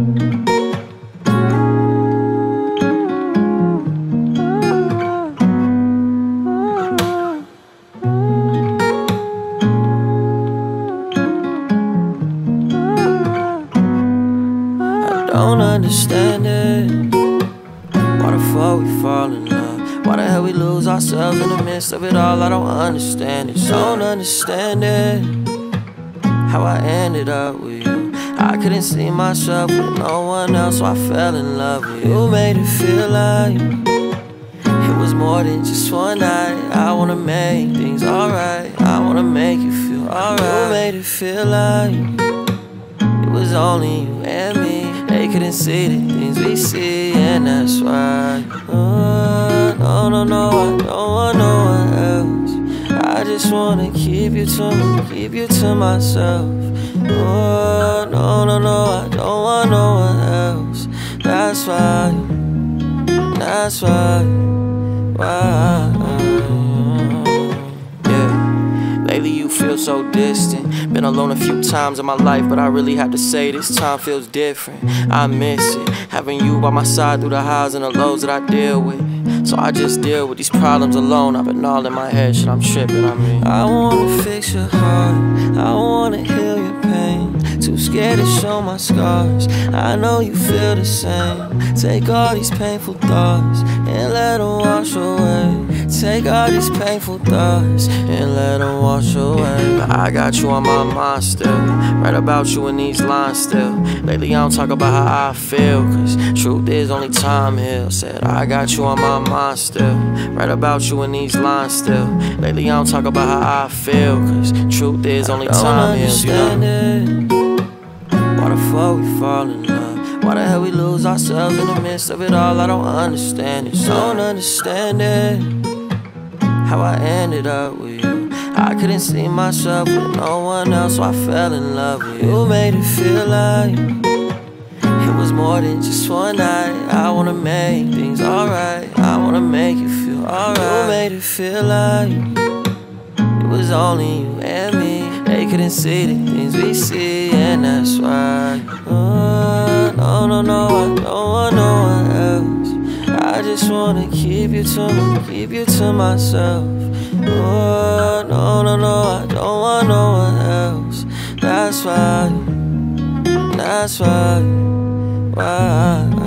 Don't understand it. Why the fuck we fall in love? Why the hell we lose ourselves in the midst of it all? I don't understand it. Don't understand it. How I ended up with you. I couldn't see myself with no one else, so I fell in love with you. You made it feel like it was more than just one night. I wanna make things alright. I wanna make you feel alright. You made it feel like it was only you and me. They couldn't see the things we see, and that's why no, I don't want no one else. I just wanna keep you to myself. No, I don't want no one else. That's why yeah. Lately you feel so distant. Been alone a few times in my life, but I really have to say this time feels different. I miss it, having you by my side through the highs and the lows that I deal with. So I just deal with these problems alone. I've been all in my head, shit, I'm tripping, I wanna fix your heart, I wanna heal your pain. Too scared to show my scars, I know you feel the same. Take all these painful thoughts and let them wash away. Take all these painful thoughts and let them wash away. I got you on my mind still, write about you in these lines still. Lately I don't talk about how I feel, cause truth is only time heals. Said I got you on my mind still, write about you in these lines still. Lately I don't talk about how I feel, cause truth is only time heals. You know? Why the fuck we fall in love? Why the hell we lose ourselves in the midst of it all? I don't understand it. Don't understand it. How I ended up with you. I couldn't see myself with no one else, so I fell in love with you. You made it feel like it was more than just one night. I wanna make things alright. I wanna make you feel alright. You made it feel like it was only you and me. They couldn't see the things we see, and that's why no, I don't want no one else. I just wanna keep you to myself. No, I don't want no one else. That's why